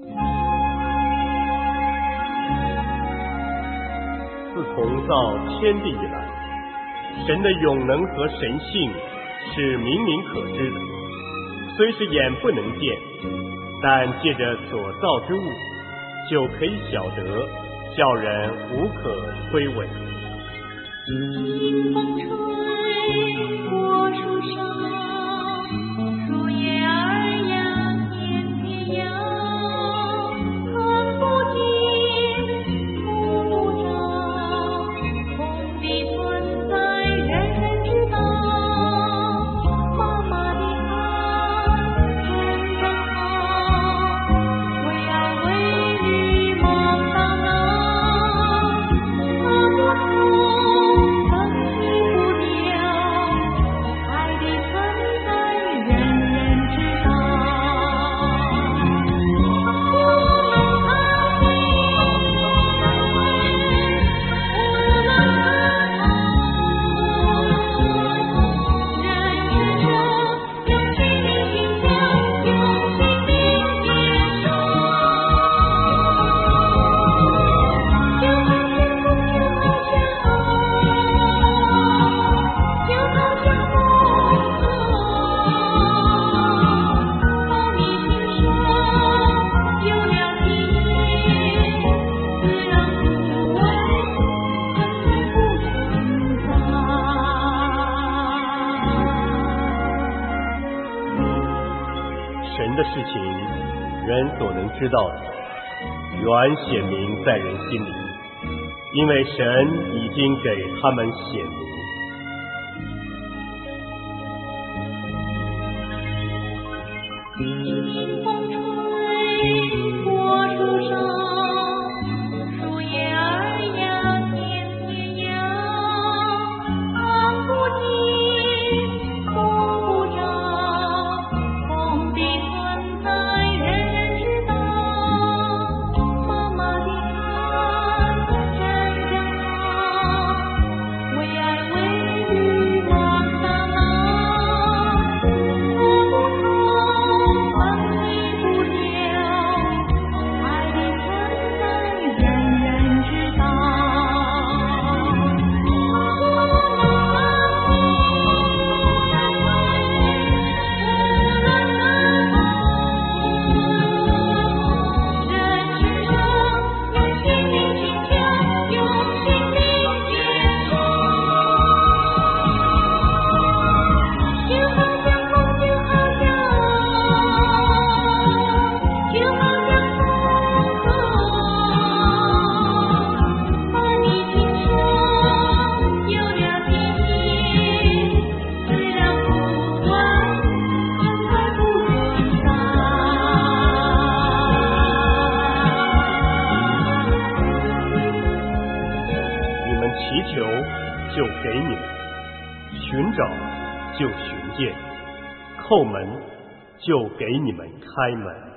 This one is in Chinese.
自从造天地以来，神的永能和神性是明明可知的，虽是眼不能见，但借着所造之物，就可以晓得，叫人无可推诿。 清风吹过树梢，树叶儿呀翩翩摇，看不见摸不着，空的存在人人知道。妈妈的爱真正好，为爱为女忙到老，她不痛分析不掉，爱的存在人人知道。我们爱神的事情，人所能知道的，原显明在人心里，因为神已经给他们显明。 清风吹过树梢，树叶儿呀翩翩摇，看不见摸不着，风的存在人人知道。妈妈的爱真正好，为爱为女忙到老，她不痛分离不掉，爱的存在人人知道。人世上用心灵坚强，用心灵坚强，就好像风，就好像把你亲手有了天意，虽然不管看来不存在。 你们祈求，就给你们；寻找，就寻见；叩门，就给你们开门。